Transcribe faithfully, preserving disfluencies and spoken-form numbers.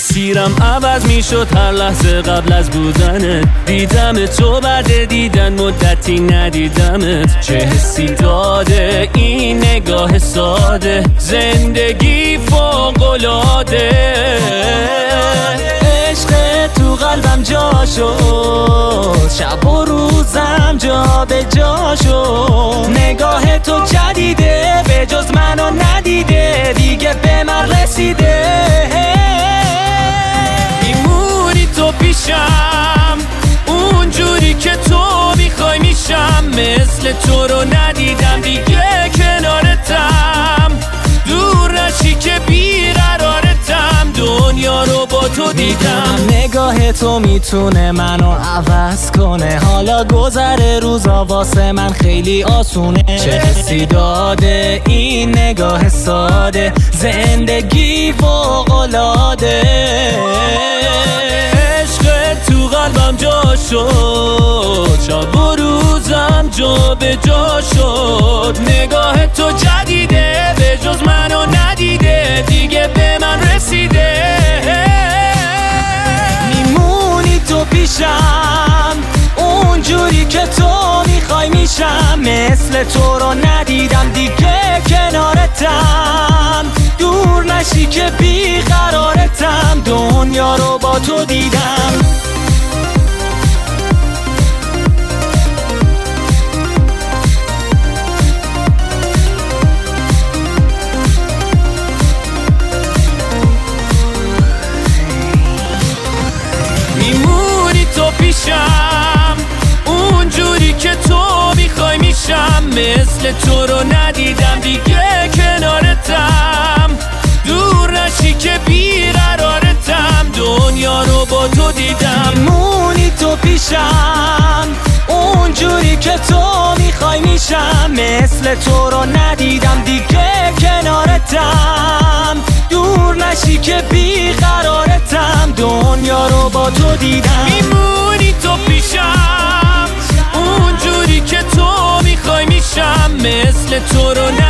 مسیرم عوض میشد هر لحظه قبل از بودنت. دیدم تو بعد دیدن مدتی ندیدمت. چه حسی داده این نگاه ساده، زندگی فوق‌العاده. عشق تو قلبم جا شد، شب و روزم جا به جا شد. نگاه تو جدیده، به جز منو ندیده، دیگه به من رسیده. میمونی تو پیشم، اونجوری که تو میخوای میشم. مثل تو رو ندیدم دیگه کنارتم. دور نشی که بیقرارتم، دنیا رو با تو دیدم. نگاه تو میتونه منو عوض کنه، حالا گذر روزا واسه من خیلی آسونه. چه حسی داده این نگاه ساده، زندگی فوق‌العاده. عشق تو قلبم جا شد، شب و روزم جا به جا شد. نگاه تو جدیده، به جز منو ندیده، دیگه به من رسیده. میمونی تو پیشم، اونجوری که تو میخوای میشم. مثل تو رو ندیدم دیگه کنارتم. دور نشی که بیقرارتم، دنیا رو با تو دیدم. میمونی تو پیشم، اونجوری که تو میخوای میشم. مثل تو رو ندیدم دیگه کنارتم. دور نشی که بیقرارتم، دنیا رو با تو دیدم. میمونی تو پیشم، اونجوری که تو میخوای میشم. مثل تو رو ندیدم دیگه کنارتم. دور نشی که بیقرارتم، دنیا رو با تو دیدم. میمونی تو پیشم، اونجوری که تو میخوای میشم. مثل تو رو